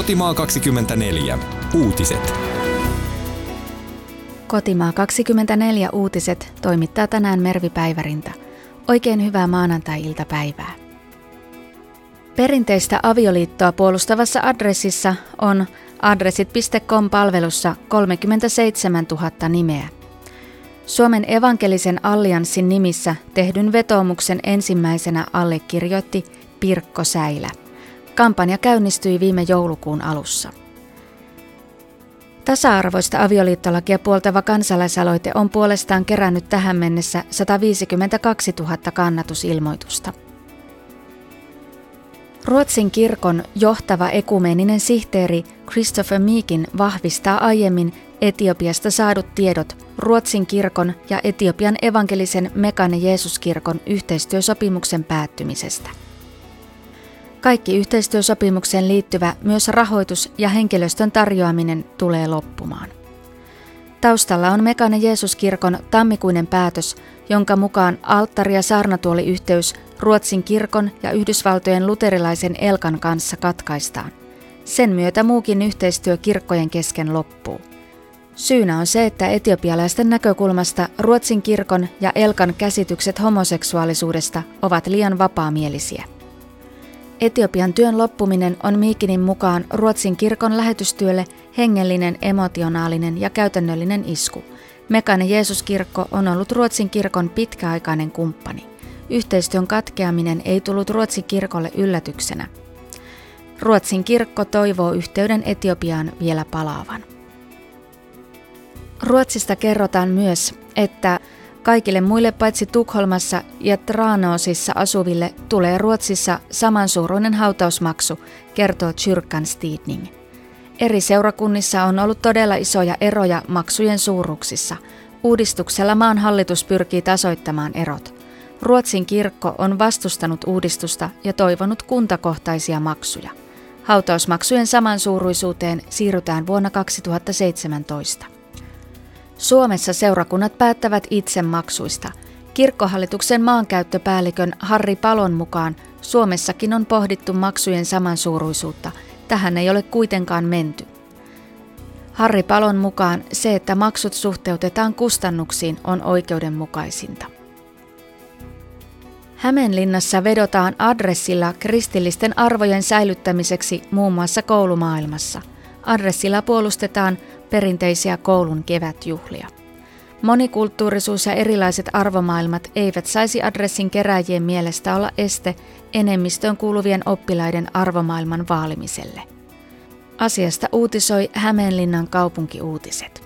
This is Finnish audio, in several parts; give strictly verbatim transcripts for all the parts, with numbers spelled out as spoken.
Kotimaa kaksikymmentäneljä. Uutiset. Kotimaa kaksikymmentäneljä uutiset toimittaa tänään Mervi Päivärinta. Oikein hyvää maanantai-iltapäivää. Perinteistä avioliittoa puolustavassa Adressissa on adressit piste com-palvelussa kolmekymmentäseitsemäntuhatta nimeä. Suomen evankelisen allianssin nimissä tehdyn vetoomuksen ensimmäisenä allekirjoitti Pirkko Säilä. Kampanja käynnistyi viime joulukuun alussa. Tasa-arvoista avioliittolakia puoltava kansalaisaloite on puolestaan kerännyt tähän mennessä sataviisikymmentäkaksituhatta kannatusilmoitusta. Ruotsin kirkon johtava ekumeeninen sihteeri Christopher Meekin vahvistaa aiemmin Etiopiasta saadut tiedot Ruotsin kirkon ja Etiopian evankelisen Mekane Jeesuskirkon yhteistyösopimuksen päättymisestä. Kaikki yhteistyösopimukseen liittyvä, myös rahoitus ja henkilöstön tarjoaminen tulee loppumaan. Taustalla on Mekane Jeesuskirkon tammikuinen päätös, jonka mukaan alttari- ja saarnatuoliyhteys Ruotsin kirkon ja Yhdysvaltojen luterilaisen Elkan kanssa katkaistaan. Sen myötä muukin yhteistyö kirkkojen kesken loppuu. Syynä on se, että etiopialaisten näkökulmasta Ruotsin kirkon ja Elkan käsitykset homoseksuaalisuudesta ovat liian vapaamielisiä. Etiopian työn loppuminen on Meekinin mukaan Ruotsin kirkon lähetystyölle hengellinen, emotionaalinen ja käytännöllinen isku. Mekane Jeesuskirkko on ollut Ruotsin kirkon pitkäaikainen kumppani. Yhteistyön katkeaminen ei tullut Ruotsin kirkolle yllätyksenä. Ruotsin kirkko toivoo yhteyden Etiopiaan vielä palaavan. Ruotsista kerrotaan myös, että kaikille muille paitsi Tukholmassa ja Tranåsissa asuville tulee Ruotsissa samansuuruinen hautausmaksu, kertoo Kyrkans Tidning. Eri seurakunnissa on ollut todella isoja eroja maksujen suuruuksissa. Uudistuksella maan hallitus pyrkii tasoittamaan erot. Ruotsin kirkko on vastustanut uudistusta ja toivonut kuntakohtaisia maksuja. Hautausmaksujen samansuuruisuuteen siirrytään vuonna kaksituhattaseitsemäntoista. Suomessa seurakunnat päättävät itse maksuista. Kirkkohallituksen maankäyttöpäällikön Harri Palon mukaan Suomessakin on pohdittu maksujen samansuuruisuutta. Tähän ei ole kuitenkaan menty. Harri Palon mukaan se, että maksut suhteutetaan kustannuksiin, on oikeudenmukaisinta. Hämeenlinnassa vedotaan adressilla kristillisten arvojen säilyttämiseksi muun muassa koulumaailmassa. Adressilla puolustetaan perinteisiä koulun kevätjuhlia. Monikulttuurisuus ja erilaiset arvomaailmat eivät saisi adressin kerääjien mielestä olla este enemmistöön kuuluvien oppilaiden arvomaailman vaalimiselle. Asiasta uutisoi Hämeenlinnan kaupunkiuutiset.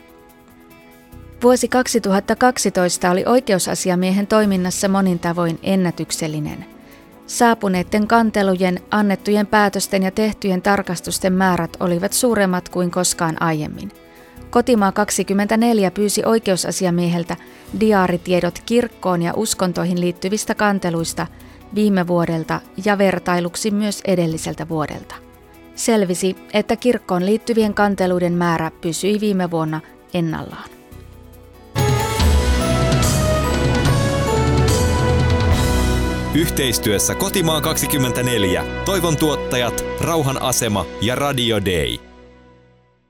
Vuosi kaksituhattakaksitoista oli oikeusasiamiehen toiminnassa monin tavoin ennätyksellinen. Saapuneiden kantelujen, annettujen päätösten ja tehtyjen tarkastusten määrät olivat suuremmat kuin koskaan aiemmin. Kotimaa kaksikymmentäneljä pyysi oikeusasiamieheltä diaaritiedot kirkkoon ja uskontoihin liittyvistä kanteluista viime vuodelta ja vertailuksi myös edelliseltä vuodelta. Selvisi, että kirkkoon liittyvien kanteluiden määrä pysyi viime vuonna ennallaan. Yhteistyössä Kotimaa kaksikymmentäneljä, Toivon tuottajat, Rauhan asema ja Radio Day.